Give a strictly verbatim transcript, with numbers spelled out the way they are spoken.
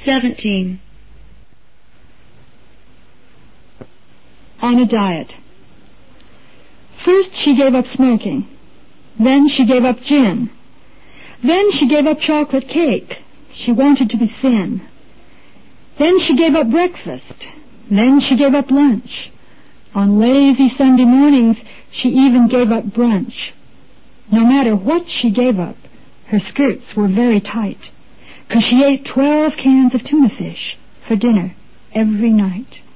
seventeen. On a diet. First she gave up smoking. Then she gave up gin. Then she gave up chocolate cake. She wanted to be thin. Then she gave up breakfast. Then she gave up lunch. On lazy Sunday mornings, she even gave up brunch. No matter what she gave up, her skirts were very tight, 'cause she ate twelve cans of tuna fish for dinner every night.